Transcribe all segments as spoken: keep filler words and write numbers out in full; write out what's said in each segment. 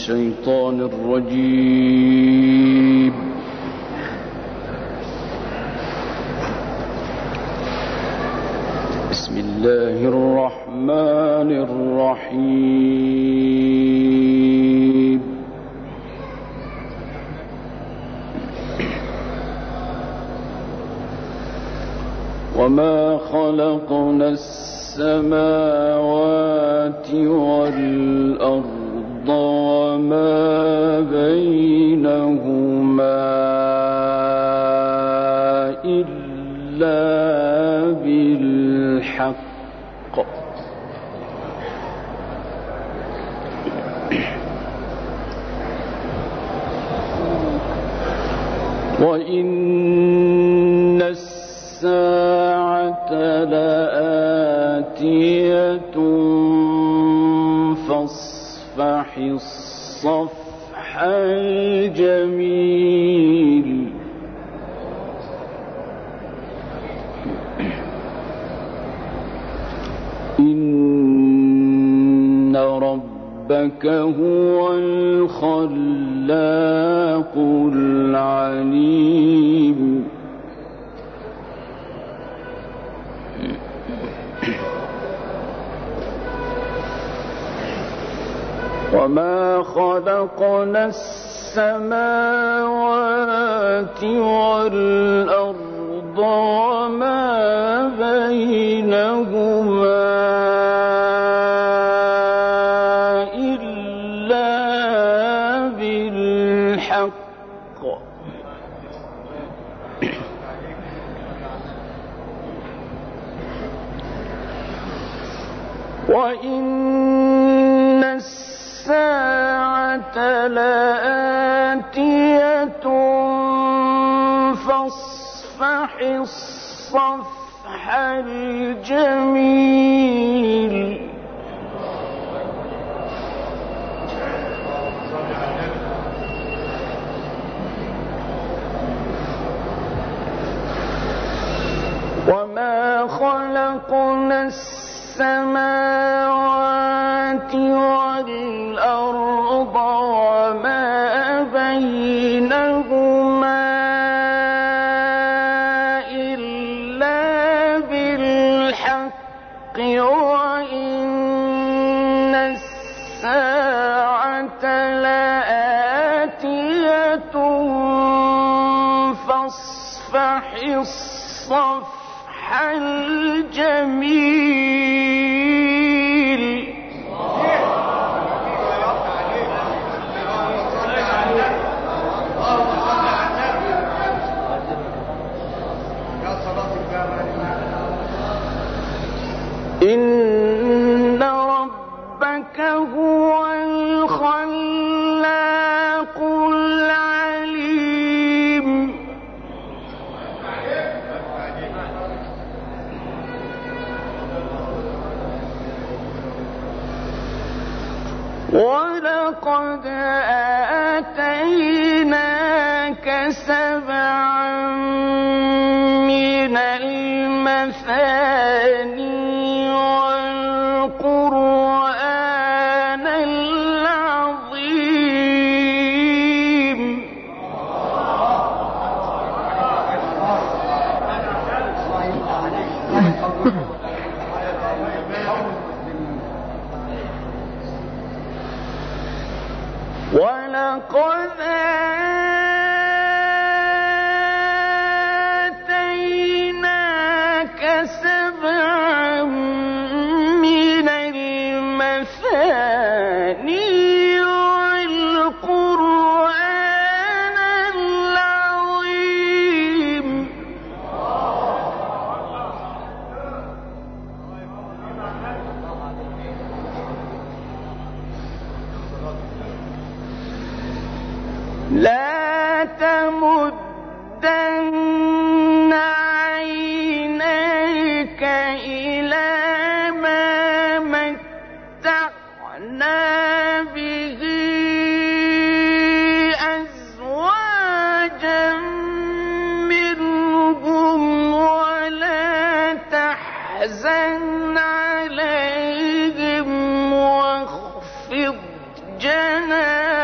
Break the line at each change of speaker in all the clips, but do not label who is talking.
الشيطان الرجيم. بسم الله الرحمن الرحيم. وما خلقنا السماوات والأرض وما بينهما إلا بالحق وإن الساعة لآتية فاصفح الصفح الجميل. إن ربك هو الخلاق العليم. وما خلقنا السماوات والأرض وما بينهما إلا بالحق وإن الساعة لآتية فاصفح الصفح الجميل. وما خلقنا السماوات والأرض وما بينهما إلا بالحق وإن الساعة لآتية فاصفح الصفح الجميل. إن ربك هو الخلاق العليم. ولقد آتيناك سبعا من المثاني والقرآن العظيم. ولقد آتيناك سبعا من المثاني والقرآن العظيم. لا تمدن عينيك إلى ما متعنا به أزواجا منهم ولا تحزن عليهم واخفض جناحك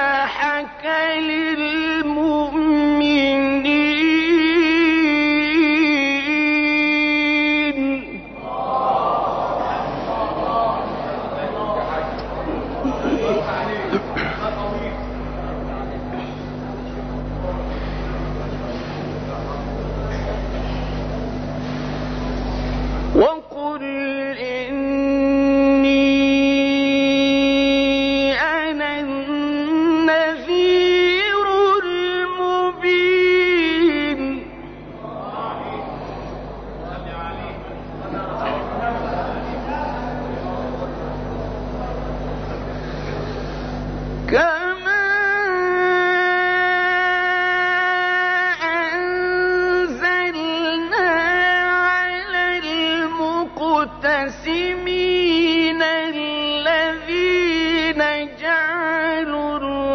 المنقسمين الذين جعلوا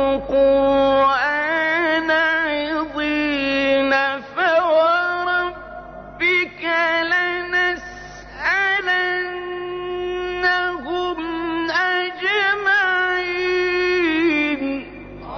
القرآن عضين فوربك لنسألنهم أجمعين.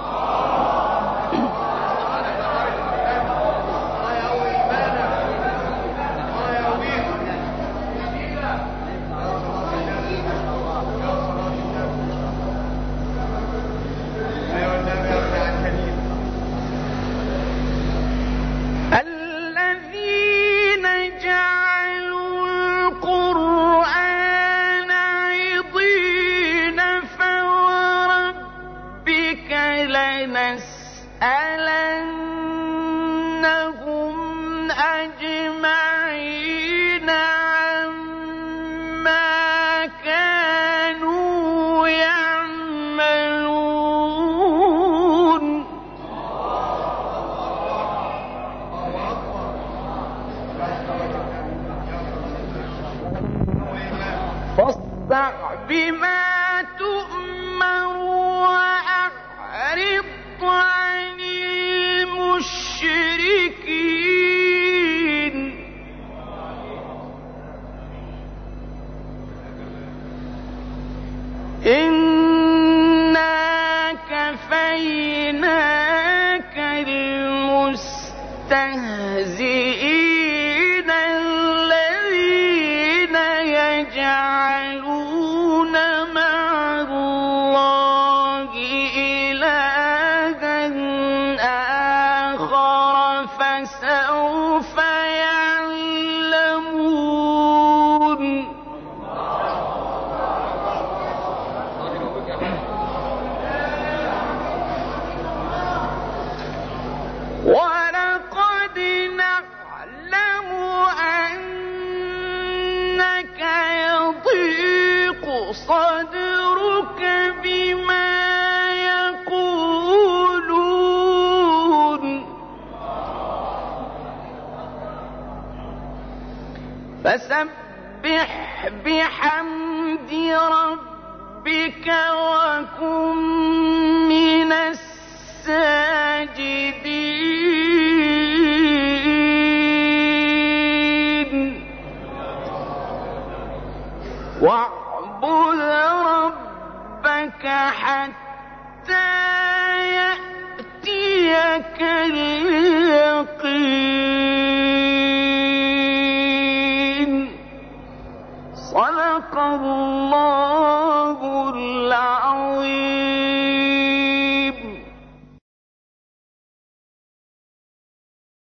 الذين جعلوا القرآن عضين فوربك لنسألنهم أجمعين عما كانوا يعملون. فاصدع بما تؤمر وأعرض عن المشركين. إنا كفيناك المستهزئين الذين يجعلون مع الله إلها آخر فسوف يعلمون. ولقد نعلم أنك يضيق صدرك بما يقولون فسبح بحمد ربك وكن من الساجدين. واعبد ربك حتى يأتيك اليقين. صدق الله